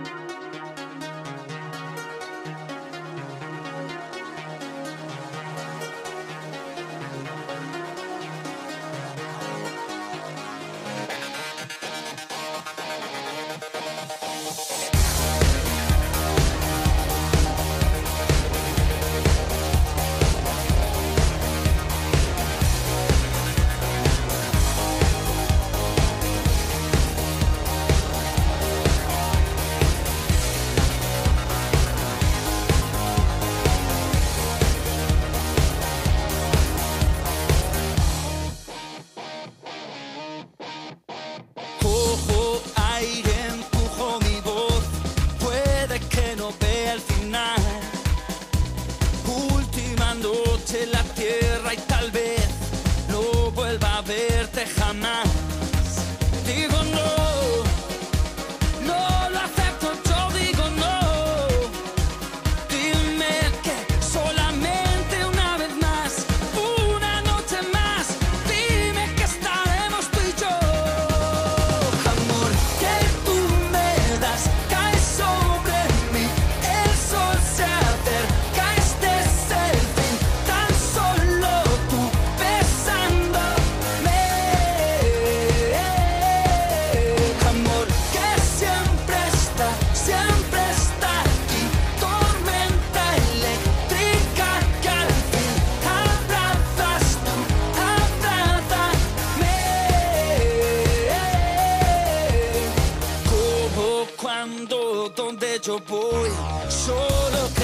La tierra y tal vez no vuelva a verte jamás. Digo no, no lo acepto, yo digo no. Dime que solamente una vez más, una noche más, dime que estaremos tú y yo. Amor que tú me das, cae sobre mí, el sol se acerca, este es el fin. Cuando, donde yo voy, solo